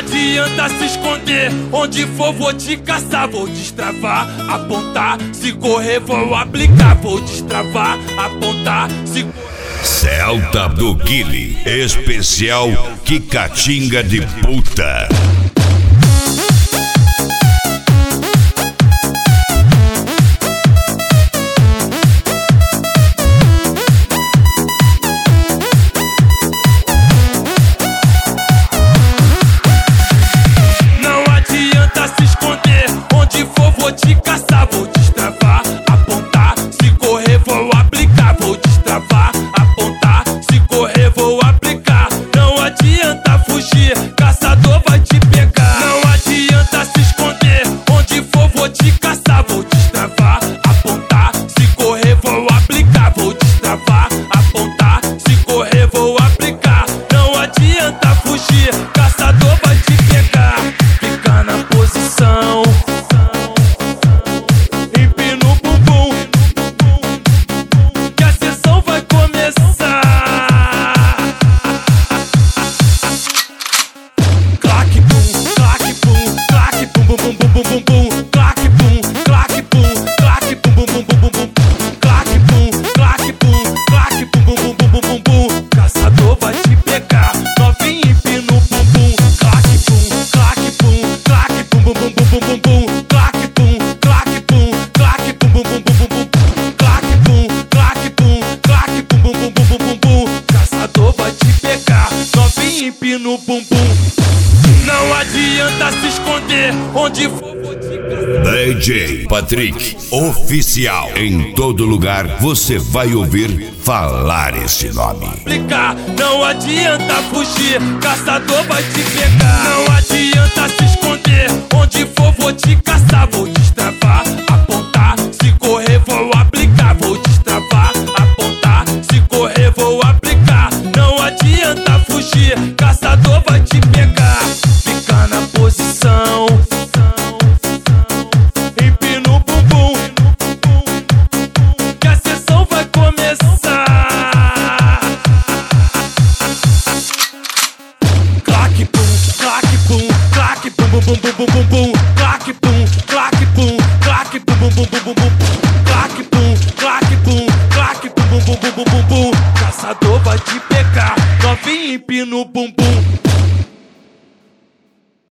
adianta se esconder, onde for vou te caçar. Vou destravar, apontar, se correr vou aplicar. Vou destravar, apontar, se correr. Celta do Guile, especial Quicatinga de puta. Não adianta se esconder, onde for vou te caçar. Vou destravar, apontar, se correr vou aplicar. Vou destravar, apontar, se correr vou aplicar. Não adianta fugir, caçador vai te pegar. Não adianta se esconder, onde for vou te caçar. Vou destravar, apontar, se correr vou aplicar. Vou destravar, apontar, se correr vou aplicar. Não adianta fugir, caçador vai te pegar. Fica na posição, empina o bumbum, que a sessão vai começar. Clac bum, clac bum, clac bum bum bum bum bum bum. Clac bum, clac bum, clac bum bum bum bum bum. Clac bum, clac bum, clac bum bum bum bum bum bum. Caçador vai te pegar, novinho empina o bumbum. Clac bum, clac bum, clac bum bum bum bum bum bum. Clac bum, clac bum, clac bum bum bum bum bum. Clac bum, clac bum, clac bum bum bum bum bum bum. Caçador vai te pegar, novinho empina o bumbum. Não adianta se esconder, onde for vou te caçar. DJ Patrick, oficial. Em todo lugar você vai ouvir falar esse nome. Aplicar. Não adianta fugir, caçador vai te pegar. Não adianta se esconder, onde for vou te caçar. Vou destravar,